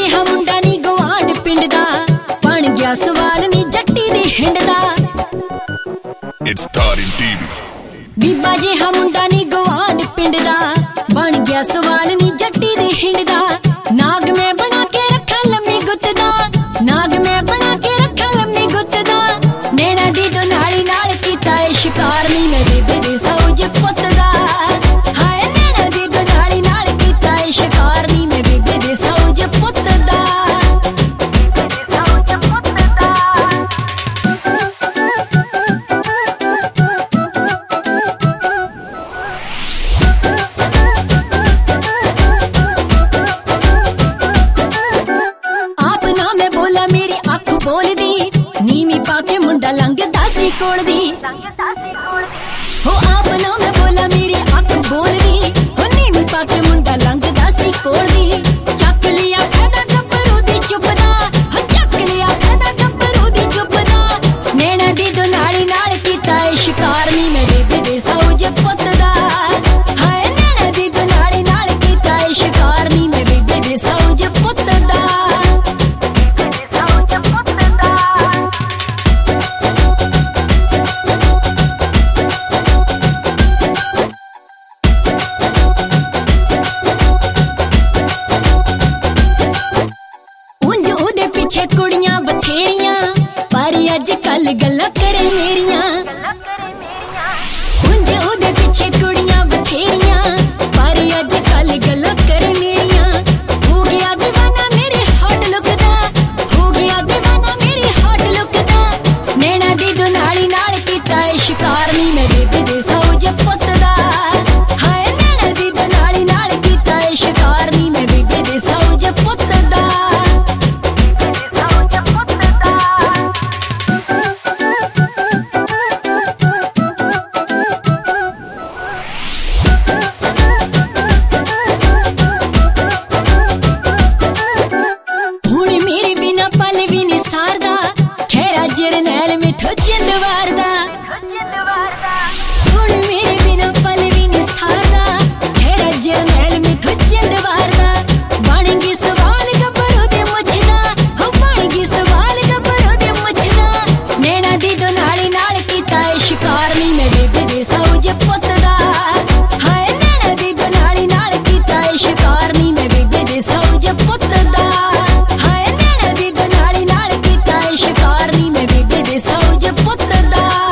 जिहा मुंडा नी गवांड पिंड दा बन गया सवाल नी जट्टी दे हिंड दा। बीबा जिहा मुंडा नी गवांड पिंड दा बन गया सवाल नी जट्टी दे हिंड दा। नाग में बना के रखा लम्मी गुत्त दा, नाग में बना के रखा लम्मी गुत्त दा। नैना दी दो नाली नाल कीता है शिकार नी मैं बीबे दे सौज पुत्त दा। हाय नैना दी दो नाली नाल कीता है शिकार नी मैं बीबे दे सौज पुत्त दा। बोल दी नीमी पाके मुंडा लंघदा सी कोल दी। हो आप ना मैं बोला मेरी अख बोल दी, हो नीमी पाके मुंडा लंघदा सी कोल दी। चक लिया फायदा गब्बरू दी चुपदा, हो चक लिया फायदा गब्बरू दी चुपदा। नैना दी दो नाली नाल कीता है शिकार नी मैं बीबे दे सौज पुत्त दा। हाय नैना दी दो नाली नाल कीता है शिकार नी मैं बीबे दे सौज पुत्त दा। पीछे कुड़ियां बथेरियां पर अज कल गल्ला करे मेरियां। उंज उदे पीछे कुड़ियां बथेरियां पर अज कल गल्ला करे मेरियां। हो गया दीवाना मेरे हॉट लुक दा, हो गया दीवाना मेरे हॉट लुक दा। नैना दी दो नाली नाल कीता है शिकार नी मैं बीबे दे सौज पुत्त दा। हाय नैना दी दो नाली नाल कीता है शिकार नी मैं बीबे दे सौज पुत्त दा। जरनैल मिठो जिंद वारदा, हुण मेरे बिना पल भी नहीं सारदा। खैरा जरनैल मिठो जिंद वारदा। बन गई सवाल गब्बरू दे मुछदा, हो बन गई सवाल गब्बरू दे मुछदा। नैना दी दो नाली नाल कीता है शिकार नी मैं बीबे दे सौज पुत्त दा। हाय नैना दी दो नाली नाल कीता है शिकार नी मैं बीबे दे सौज पुत्त दा। हाय नैना दी दो नाली नाल कीता है शिकार नी मैं बीबे दे सौज पुत्त दा।